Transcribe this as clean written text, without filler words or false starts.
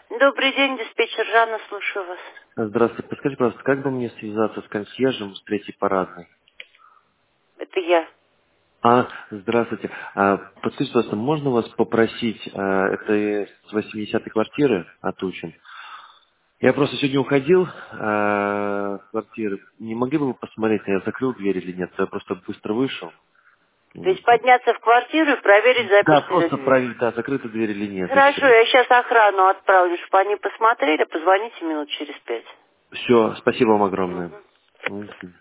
Добрый день, диспетчер Жанна, слушаю вас. Здравствуйте. Подскажите, пожалуйста, как бы мне связаться с консьержем с третьей парадной? Это я. Здравствуйте. Подскажите, пожалуйста, можно вас попросить, это с 80-й квартиры от Учин. Я просто сегодня уходил с квартиры. Не могли бы вы посмотреть, я закрыл дверь или нет? Я просто быстро вышел. То есть подняться в квартиру и проверить, Да, заперта ли просто дверь. проверить, да, закрыта дверь или нет, и Хорошо, все. я сейчас охрану отправлю, чтобы они посмотрели, позвоните минут через 5. Все, спасибо вам огромное. Мгм. Мгм.